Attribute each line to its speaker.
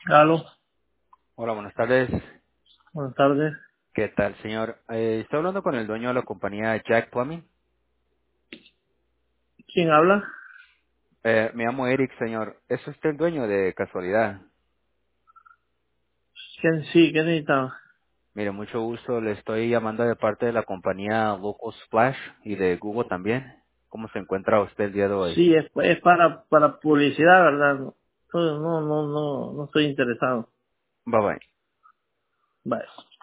Speaker 1: Aló,
Speaker 2: Hola, buenas tardes.
Speaker 1: buenas tardes.
Speaker 2: ¿Qué tal, señor? Estoy hablando con el dueño de la compañía Jack Plumbing.
Speaker 1: ¿Quién habla?
Speaker 2: Me llamo Eric, señor. ¿Es usted el dueño de casualidad?
Speaker 1: ¿Quién sí? ¿Qué necesitaba?
Speaker 2: Mire, mucho gusto. Le estoy llamando de parte de la compañía Local Splash y de Google también. ¿Cómo se encuentra usted el día de hoy?
Speaker 1: Sí, es para publicidad, ¿verdad? No, no estoy interesado.
Speaker 2: Bye bye.
Speaker 1: Vale.